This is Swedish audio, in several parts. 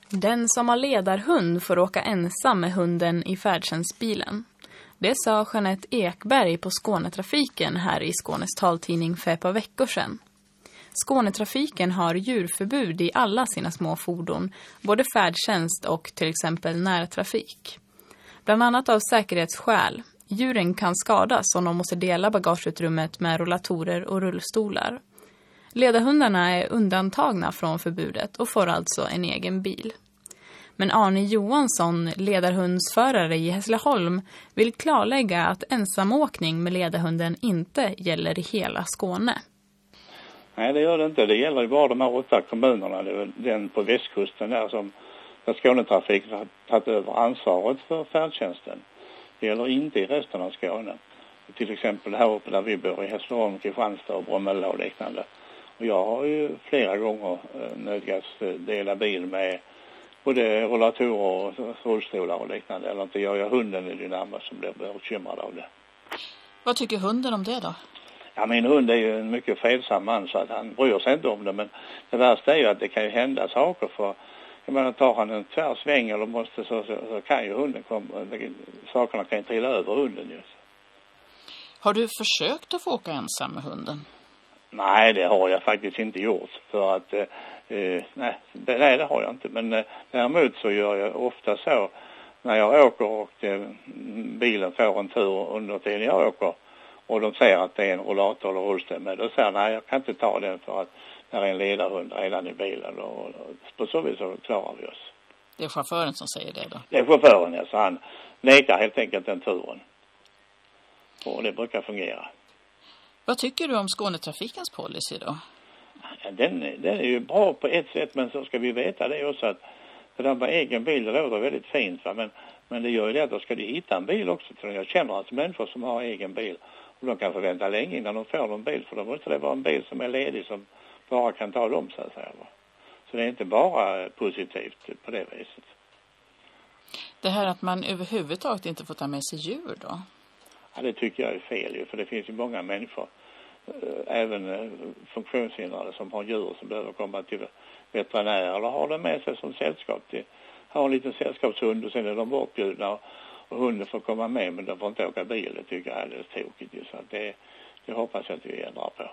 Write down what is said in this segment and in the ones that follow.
Den som har ledarhund får åka ensam med hunden i färdtjänstbilen. Det sa Jeanette Ekberg på Skånetrafiken här i Skånes taltidning för ett par veckor sedan. Skånetrafiken har djurförbud i alla sina små fordon, både färdtjänst och till exempel närtrafik. Bland annat av säkerhetsskäl. Djuren kan skadas om de måste dela bagageutrymmet med rollatorer och rullstolar. Ledarhundarna är undantagna från förbudet och får alltså en egen bil. Men Arne Johansson, ledarhundsförare i Hässleholm, vill klarlägga att ensamåkning med ledarhunden inte gäller i hela Skåne. Nej, det gör det inte. Det gäller ju bara de här 8 kommunerna. Det är den på västkusten där Skånetrafiken har tagit över ansvaret för färdtjänsten. Det gäller inte i resten av Skåne. Till exempel här uppe där vi bor i Hässleholm, Kristianstad och Bromölla och liknande. Och jag har ju flera gånger nödgats dela bil med både rollatorer och rullstolar och liknande. Eller inte gör jag hunden i det närmaste som blir bekymrad av det. Vad tycker hunden om det då? Ja, min hund är ju en mycket fredsam man så att han bryr sig inte om det. Men det värsta är ju att det kan ju hända saker för... Jag menar, tar han en tvärsväng eller måste så kan ju hunden komma... Sakerna kan ju trilla över hunden just. Har du försökt att få åka ensam med hunden? Nej, det har jag faktiskt inte gjort. För att... nej, det har jag inte. Men däremot så gör jag ofta så när jag åker och bilen får en tur under tiden jag åker och de säger att det är en rollator eller rullstol med, då säger nej, jag kan inte ta den för att det är en ledarhund redan i bilen och på så vis så klarar vi oss. Det är chauffören som säger det då? Det är chauffören, ja, så han nekar helt enkelt den turen. Och det brukar fungera. Vad tycker du om Skånetrafikens policy då? Den är ju bra på ett sätt, men så ska vi veta det också att det där med egen bil, det låter väldigt fint, va? Men det gör ju det att då ska de hitta en bil också. För jag känner alltså människor som har egen bil och de kan få vänta länge innan de får en bil, för då måste det vara en bil som är ledig som bara kan ta dem så att säga. Va? Så det är inte bara positivt på det viset. Det här att man överhuvudtaget inte får ta med sig djur då? Ja, det tycker jag är fel ju, för det finns ju många människor, även funktionshindrade som har djur som behöver komma till veterinär eller har det med sig som sällskap till. Har en liten sällskapshund och sen är de bortbjudna och hunden får komma med, men de får inte åka bil. Det tycker jag är alldeles tokigt. Så det hoppas jag att vi ändrar på.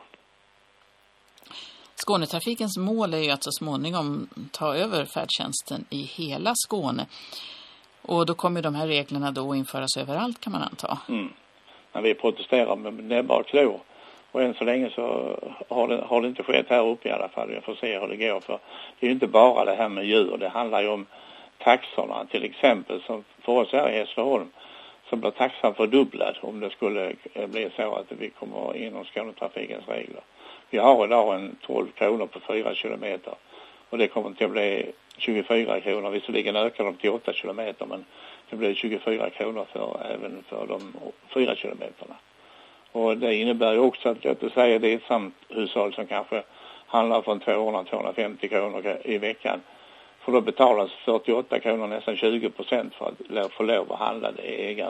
Skånetrafikens mål är ju att så småningom ta över färdtjänsten i hela Skåne. Och då kommer de här reglerna då införas överallt, kan man anta. Men vi protesterar med näbbar och klor. Och än så länge så har det inte skett här uppe i alla fall. Jag får se hur det går. För det är ju inte bara det här med djur. Det handlar ju om taxorna. Till exempel som för oss här i Hässleholm så blir taxan fördubblad om det skulle bli så att vi kommer inom Skånetrafikens regler. Vi har idag en 12 kronor på 4 kilometer. Och det kommer till att bli 24 kronor. Visserligen ökar de till 8 kilometer, men det blir 24 kronor även för de 4 kilometerna. Och det innebär ju också att jag säger det är ett samhushåll som kanske handlar från 200-250 kronor i veckan. För då betalas 48 kronor, nästan 20% för att få lov att handla. Det är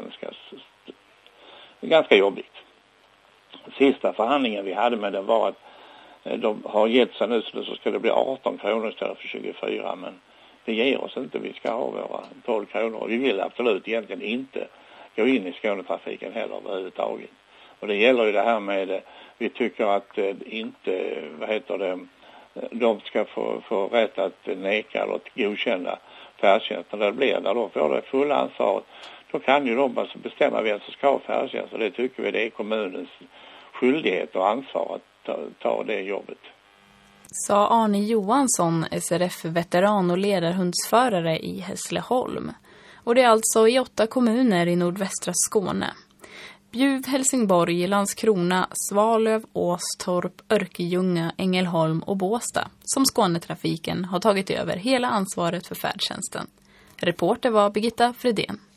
ganska jobbigt. Sista förhandlingen vi hade med det var att de har gett sig nu så ska det bli 18 kronor istället för 24. Men det ger oss inte. Vi ska ha våra 12 kronor. Och vi vill absolut egentligen inte gå in i Skånetrafiken heller överhuvudtaget. Och det gäller ju det här med, vi tycker att inte, de ska få rätt att neka eller att godkänna färdtjänsten. När det blir, när de får det fulla ansvaret, då kan ju de alltså bestämma vem som ska ha färdtjänst. Och det tycker vi det är kommunens skyldighet och ansvar att ta det jobbet. Sa Arne Johansson, SRF-veteran och ledarhundsförare i Hässleholm. Och det är alltså i 8 kommuner i nordvästra Skåne. Bjuv, Helsingborg, Landskrona, Svalöv, Åstorp, Örkelljunga, Ängelholm och Båstad som Skånetrafiken har tagit över hela ansvaret för färdtjänsten. Reporter var Birgitta Fredén.